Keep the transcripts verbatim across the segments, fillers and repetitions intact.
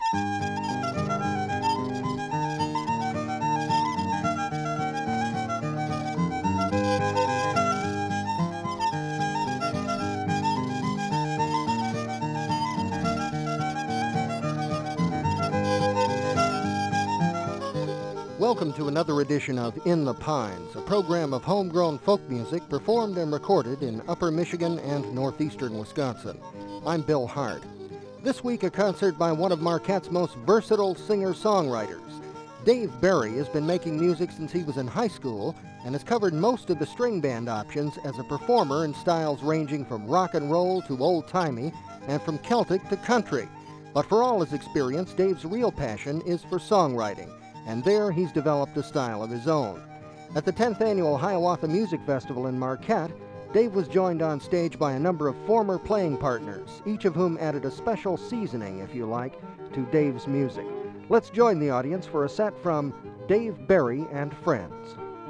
Welcome to another edition of In the Pines, a program of homegrown folk music performed and recorded in Upper Michigan and northeastern Wisconsin. I'm Bill Hart. This week, a concert by one of Marquette's most versatile singer-songwriters. Dave Barry has been making music since he was in high school and has covered most of the string band options as a performer in styles ranging from rock and roll to old-timey and from Celtic to country. But for all his experience, Dave's real passion is for songwriting, and there he's developed a style of his own. At the tenth Annual Hiawatha Music Festival in Marquette, Dave was joined on stage by a number of former playing partners, each of whom added a special seasoning, if you like, to Dave's music. Let's join the audience for a set from Dave Barry and Friends.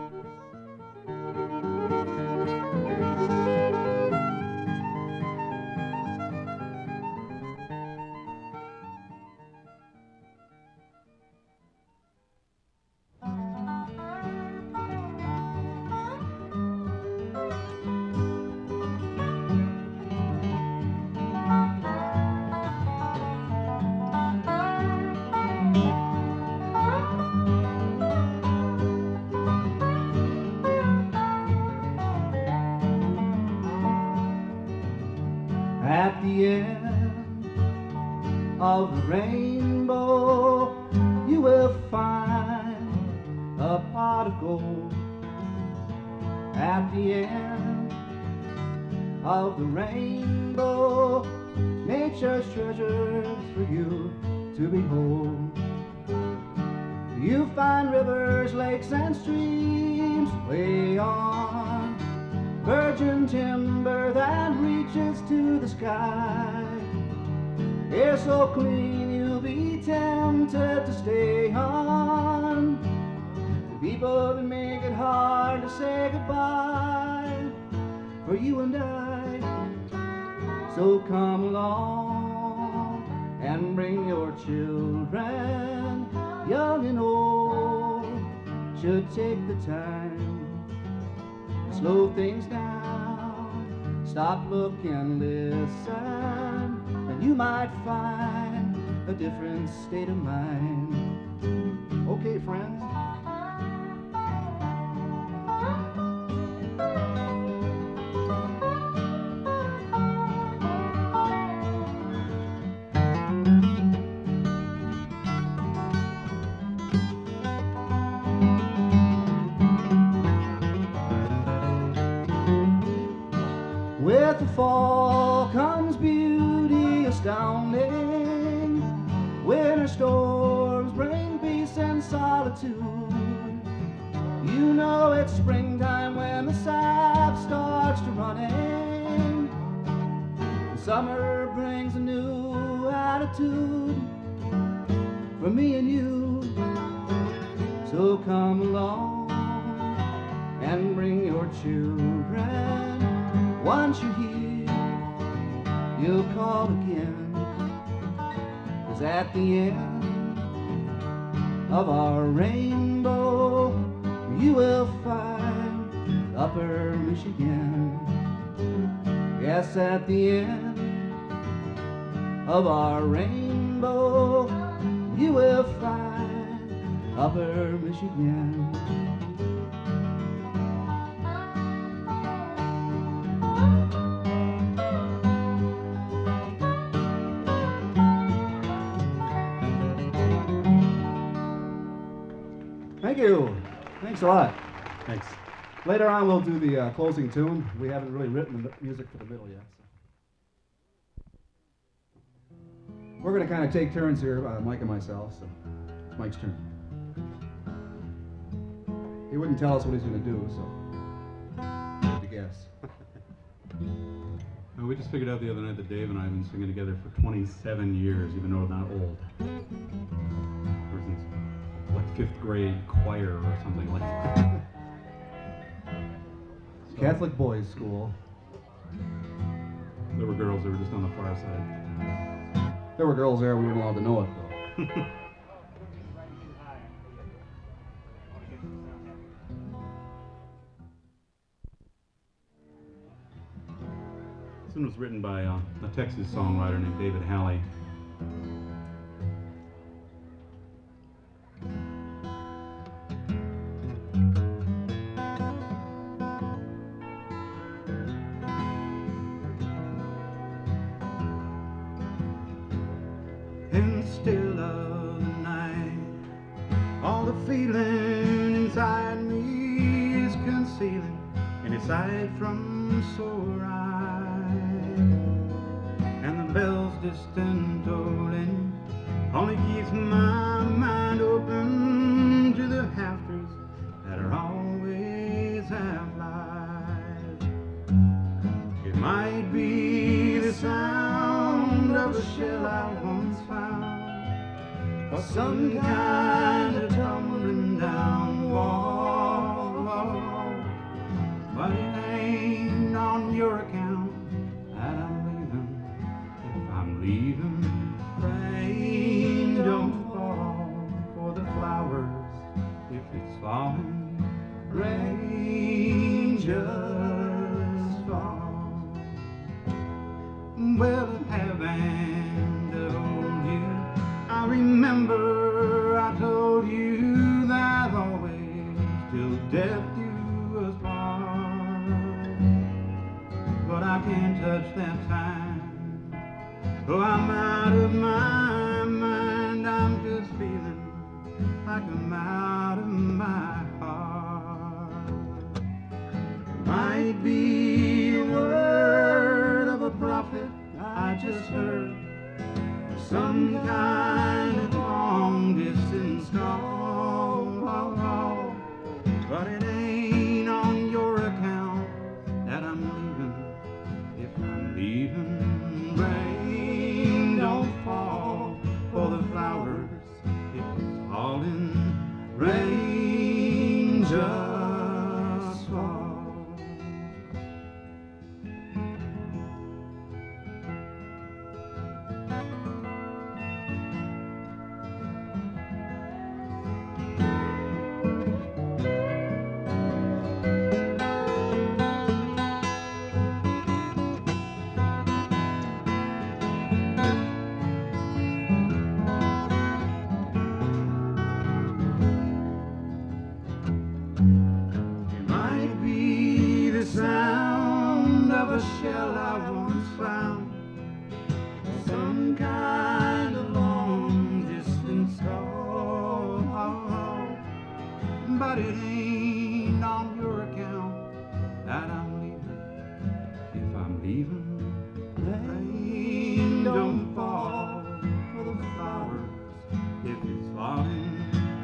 At the end of the rainbow, you will find a pot of gold. At the end of the rainbow, nature's treasures for you to behold. You find rivers, lakes, and streams way on, virgin timber that reaches to the sky. Air so clean you'll be tempted to stay on. The people that make it hard to say goodbye for you and I. So come along and bring your children, young and old. Should take the time, slow things down, stop, look, and listen, and you might find a different state of mind. Okay, friends? With the fall comes beauty astounding. Winter storms bring peace and solitude. You know it's springtime when the sap starts to running. Summer brings a new attitude for me and you. So come along and bring your children. Once you're here, you'll call again. 'Cause at the end of our rainbow, you will find Upper Michigan. Yes, at the end of our rainbow, you will find Upper Michigan. Thank you. Thanks a lot. Thanks. Later on, we'll do the uh, closing tune. We haven't really written the music for the middle yet. So. We're going to kind of take turns here, uh, Mike and myself. So it's Mike's turn. He wouldn't tell us what he's going to do, so you have to guess. Well, we just figured out the other night that Dave and I have been singing together for twenty-seven years, even though we're not old. Ever since like fifth grade choir or something like that. So, Catholic boys' school. there were girls that were just on the far side. There were girls there, we weren't allowed to know it, though. This one was written by uh, a Texas songwriter named David Halley. In the still of the night, all the feeling inside me is concealing any sight from sore eyes, and the bells distant tolling only keeps my mind open to the rafters that are always half light. It might be the sound of a shell I once found, or some kind of tumbling down wall, but it ain't on your account that I'm leaving. If I'm leaving, rain don't fall for the flowers. If it's falling, rain just fall. Well, if heaven told you, I remember I told you that always till death do us part. But I can't touch that time. Oh, I'm out of my mind. I'm just feeling like I'm out of my heart. Might be a word of a prophet I just heard, some kind of long distance call, but it ain't on your account that I'm leaving. If I'm leaving, rain don't fall for the flowers. If it's falling, rain just fall. A shell I once found, some kind of long distance call, but it ain't on your account that I'm leaving. If I'm leaving, rain don't fall for the flowers. If it's falling,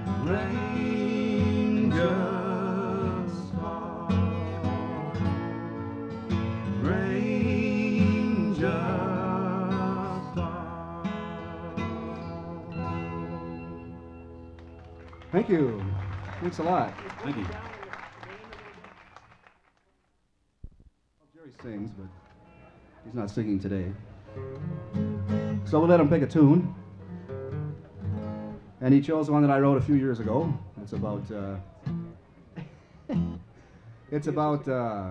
rain just fall. Rain just fall. Thank you. Thanks a lot. Thank you. Jerry sings, but he's not singing today. So we'll let him pick a tune. And he chose one that I wrote a few years ago. It's about, uh, it's about, uh,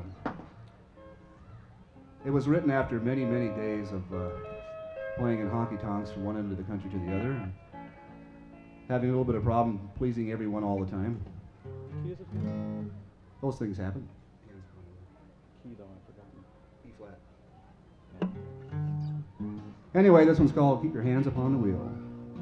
it was written after many, many days of uh, playing in honky-tonks from one end of the country to the other, and having a little bit of problem pleasing everyone all the time. Those things happen. Key though, I forgot. E flat. Anyway, this one's called Keep Your Hands Upon the Wheel.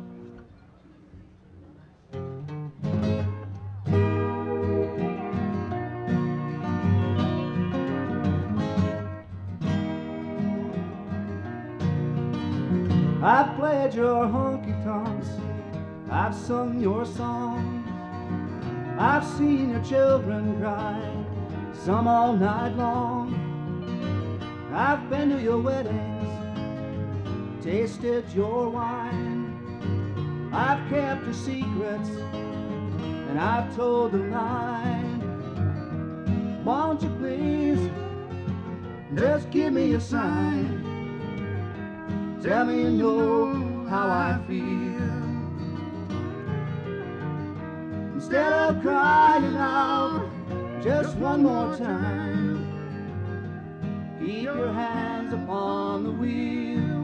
I've played your honky-tonks, I've sung your songs, I've seen your children cry, some all night long. I've been to your weddings, tasted your wine, I've kept your secrets, and I've told them mine. Won't you please, just give me a sign, tell me you know how I feel. of crying out just one more time. Keep your hands upon the wheel.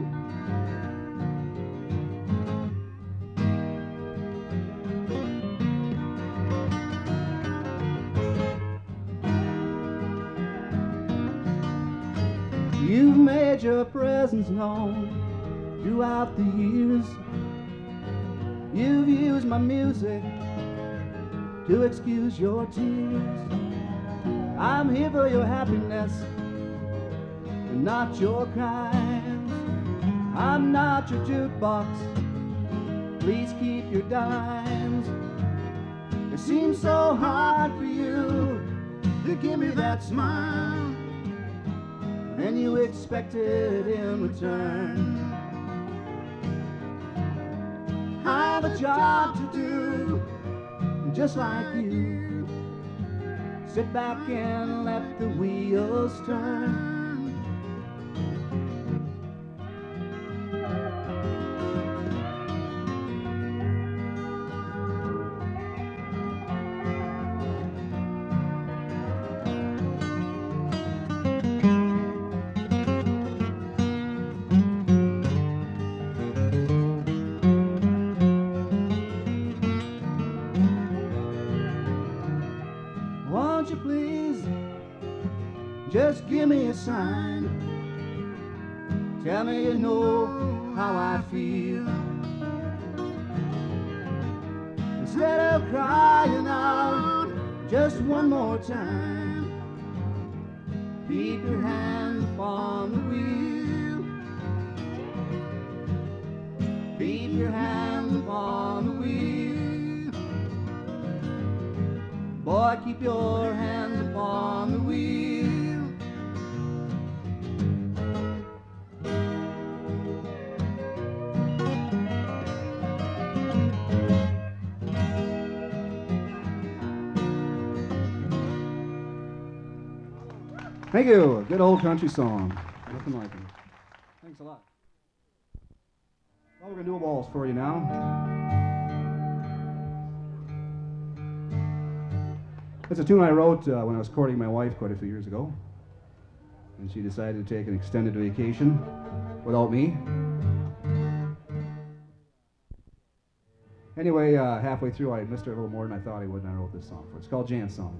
You've made your presence known throughout the years. You've used my music to excuse your tears. I'm here for your happiness and not your crimes. I'm not your jukebox, please keep your dimes. It seems so hard for you to give me that smile, and you expect it in return. I have a job to do, just like you. Sit back and let the wheels turn. Won't you please just give me a sign? Tell me you know how I feel. Instead of crying out just one more time, keep your hands upon the wheel. Keep your hands upon the wheel. Boy, keep your hands upon the wheel. Thank you. Good old country song. Nothing like it. Thanks a lot. Well, we're going to do a waltz for you now. It's a tune I wrote uh, when I was courting my wife quite a few years ago. And she decided to take an extended vacation without me. Anyway, uh, halfway through I missed her a little more than I thought I would, and I wrote this song for her. It's called Jan's Song.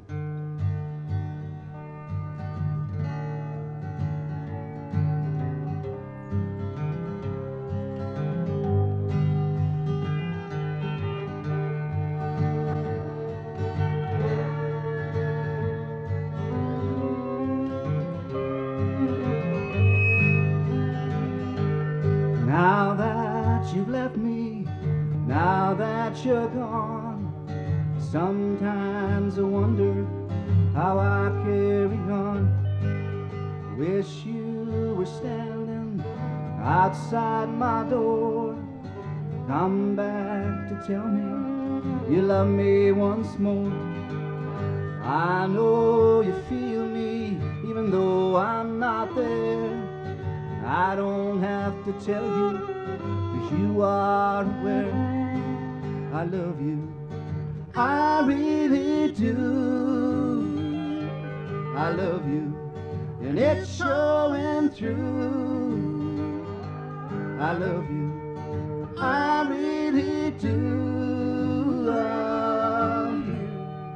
Now that you've left me, now that you're gone, sometimes I wonder how I carry on. Wish you were standing outside my door. Come back to tell me you love me once more. I know you feel me even though I'm not there. I don't have to tell you, 'cause you are aware. I love you, I really do. I love you, and it's showing through. I love you, I really do love you.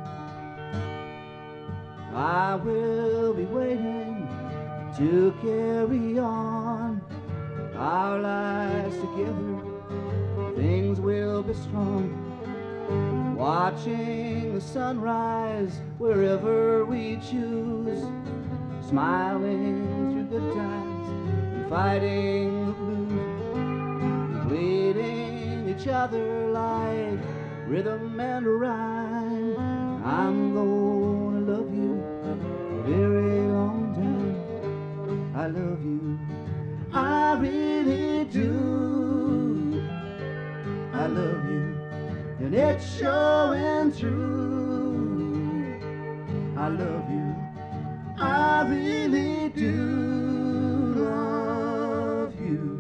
I will be waiting to carry on our lives together. Things will be strong, watching the sunrise wherever we choose, smiling through good times and fighting the blues, completing each other like rhythm and rhyme. I'm gonna love you a very long time. I love you, I really do. I love you, and it's showing through. I love you, I really do love you.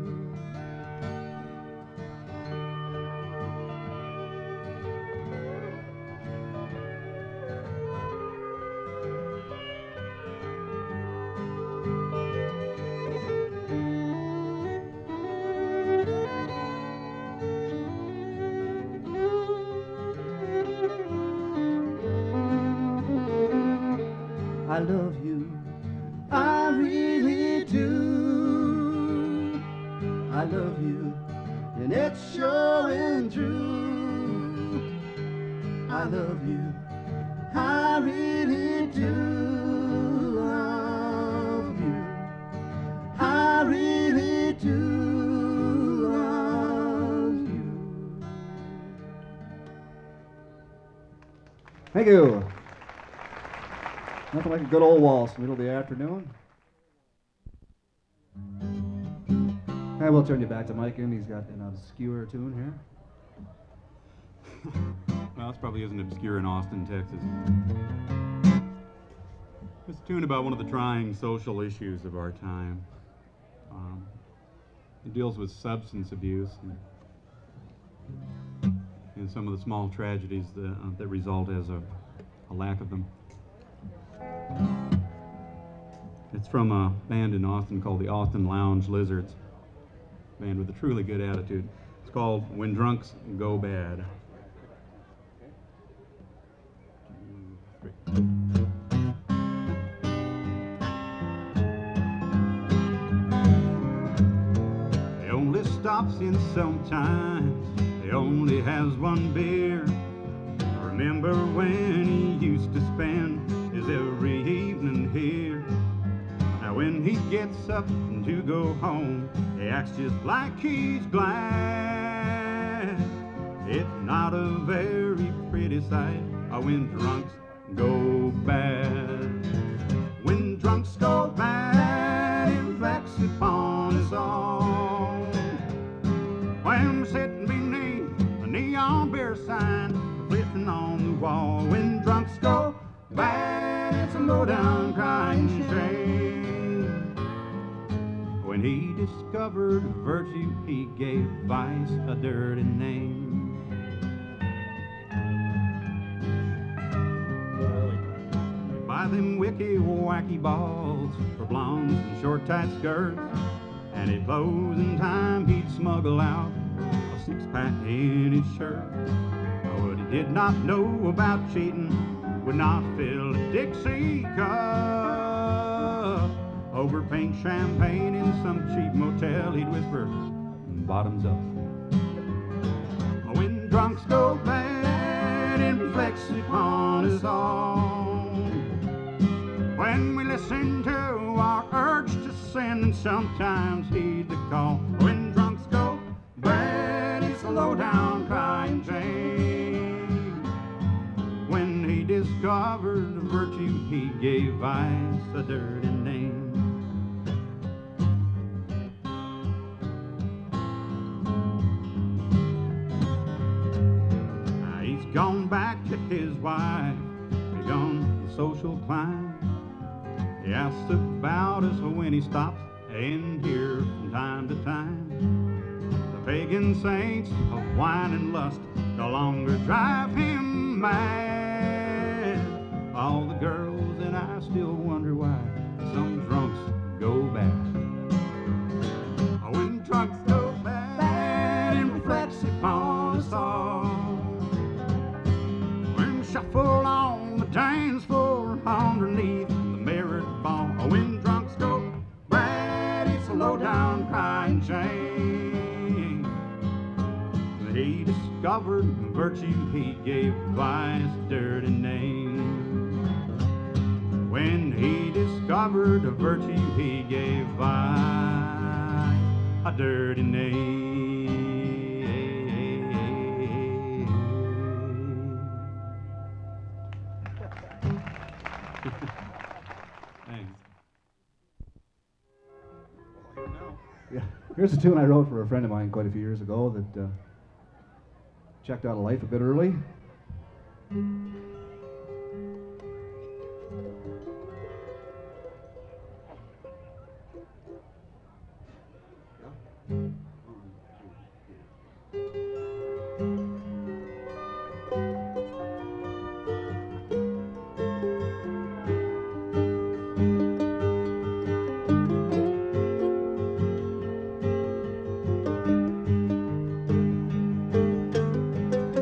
I love you, I really do. I love you, and it's showing through. I love you, I really do love you. I really do love you. Thank you. Nothing like a good old waltz in the middle of the afternoon. I will turn you back to Mike, and he's got an obscure tune here. Well, this probably isn't obscure in Austin, Texas. It's a tune about one of the trying social issues of our time. Um, it deals with substance abuse and, and some of the small tragedies that, uh, that result as a, a lack of them. It's from a band in Austin called the Austin Lounge Lizards. A band with a truly good attitude. It's called When Drunks Go Bad. He only stops in sometimes. He only has one beer. I remember when he used to spend his every evening here. Now when he gets up to go home, he acts just like he's glad. It's not a very pretty sight when drunks go bad. When drunks go bad, it reflects upon us all. When sitting beneath a neon beer sign, flipping on the wall. When drunks go bad, it's a low-down crying shame. When he discovered virtue, he gave vice a dirty name. Buy them wicky wacky balls for blondes and short tight skirts, and at closing time he'd smuggle out a six pack in his shirt. What he did not know about cheating would not fill a Dixie cup. Over pink champagne in some cheap motel, he'd whisper, bottoms up. When drunks go bad, it reflects upon us all. When we listen to our urge to sin, and sometimes heed the call. When drunks go bad, it's a low-down crying shame. When he discovered virtue, he gave vice a dirty name. Now he's gone back to his wife, begun the social climb. He asks about us when he stops in here from time to time. The pagan saints of wine and lust no longer drive him mad. All the girls and I still wonder why some drunks go bad. When drunks go bad, it reflects upon us all. When shuffle on the dance floor underneath when drunks go bad, it's a low-down crying shame. When he discovered virtue, he gave vice a dirty name. When he discovered virtue, he gave vice a dirty name. Yeah, here's a tune I wrote for a friend of mine quite a few years ago that uh, checked out of life a bit early.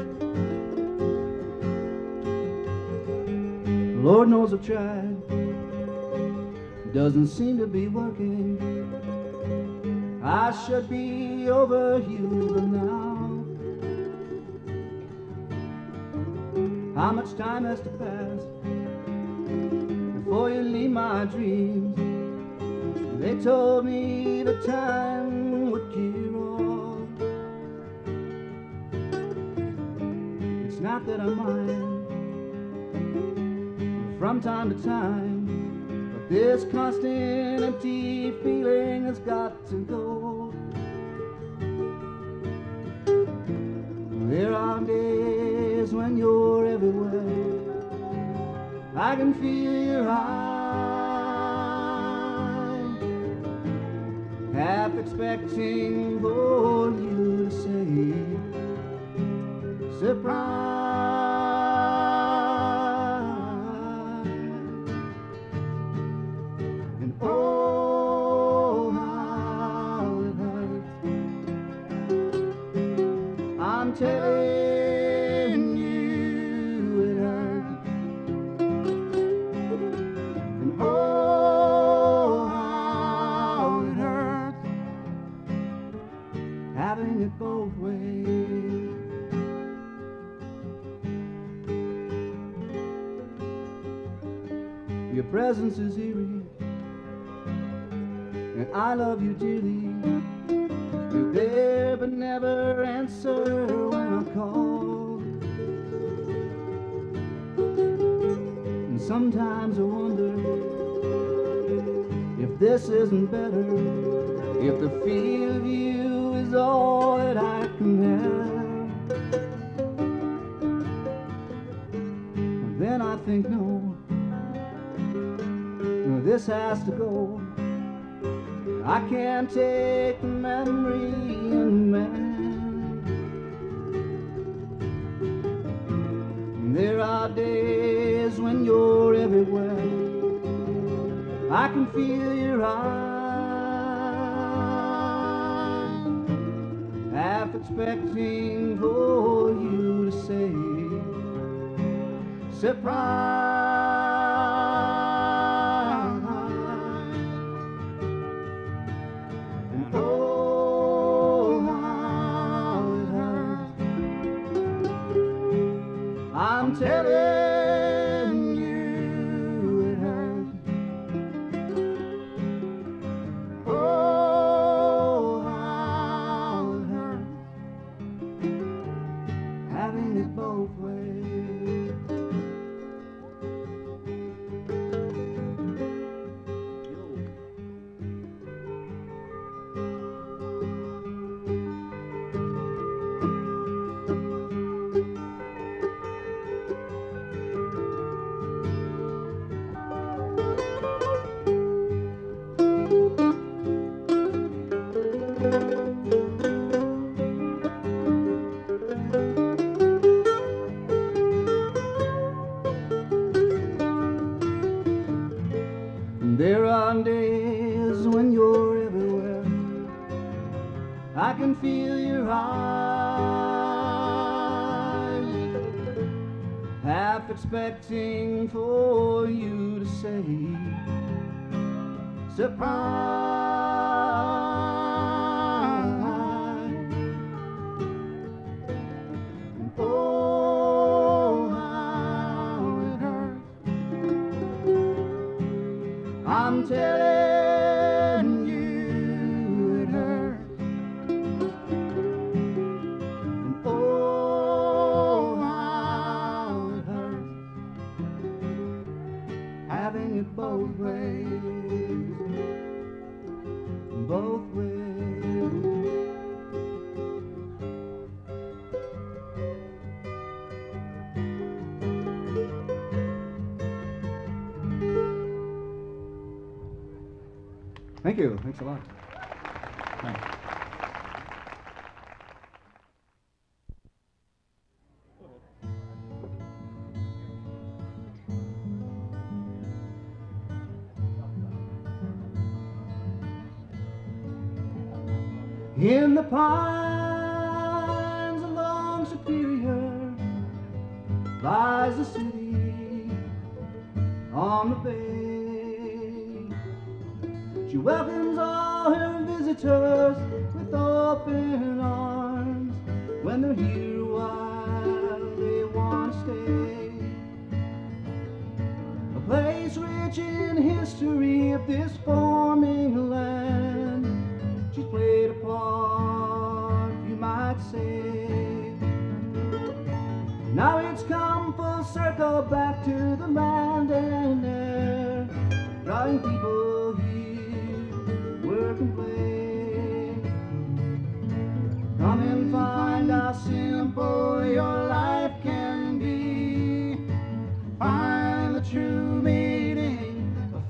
Lord knows I've tried doesn't seem to be working. I should be over you now. How much time has to pass before you leave my dreams? They told me the time would cure all. It's not that I mind from time to time, but this constant empty feeling has got to go. There are days when you're everywhere. I can feel your eyes, half expecting for you to say surprise. And oh, how it hurts. I'm telling you it hurts. And oh, how it hurts, having it both ways. Your presence is eerie, and I love you dearly. You're there but never answer when I call. And sometimes I wonder if this isn't better, if the feel of you is all that I can have. Then I think no, this has to go. I can't take the memory in man. There are days when you're everywhere. I can feel your eyes, half expecting for you to say surprise. I'm telling you it hurts. Oh, how it hurts, having it both ways. There are days when you're everywhere. I can feel your eyes, half expecting for you to say surprise. And oh, how it hurts. I'm telling you it hurts. And oh, how it hurts, having it both ways, both ways. Thank you. Thanks a lot. Thanks. In the pines along Superior lies the city on the bay. She welcomes all her visitors with open arms. When they're here a while, they want to stay. A place rich in history of this forming land. She's played a part, you might say. Now it's come full circle back to the land and air, drawing people here, work and play. Come and find how simple your life can be. Find the true meaning of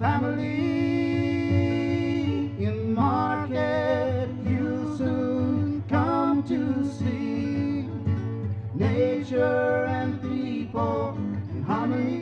family. In Marquette you'll soon come to see nature and people in harmony.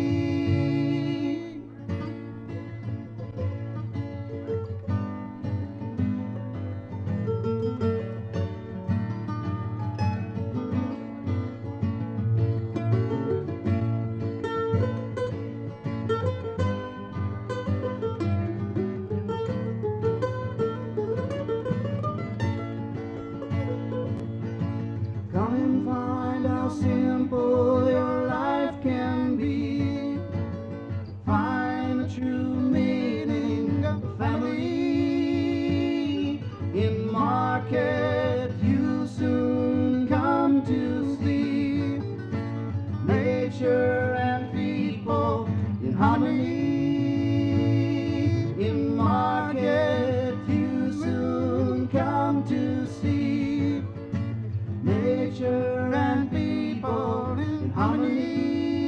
Come and find how simple your life can be. Find the true meaning of family. In Marquette you soon come to see nature and people in harmony. In Marquette you soon come to see nature and people in harmony.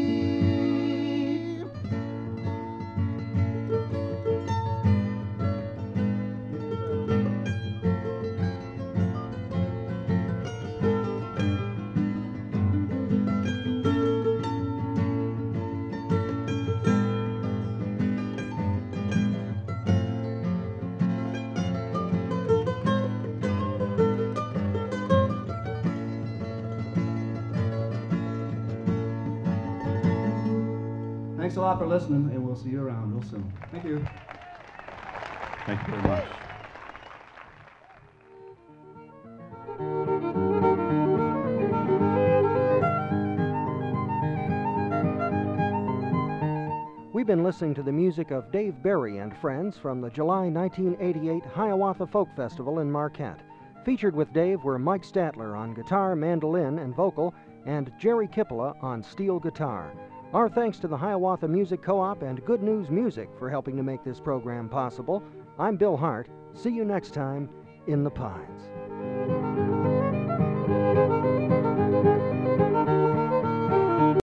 Thanks a lot for listening, and we'll see you around real soon. Thank you. Thank you very much. We've been listening to the music of Dave Berry and Friends from the July nineteen eighty-eight Hiawatha Folk Festival in Marquette. Featured with Dave were Mike Statler on guitar, mandolin, and vocal, and Jerry Kippola on steel guitar. Our thanks to the Hiawatha Music Co-op and Good News Music for helping to make this program possible. I'm Bill Hart. See you next time in the Pines.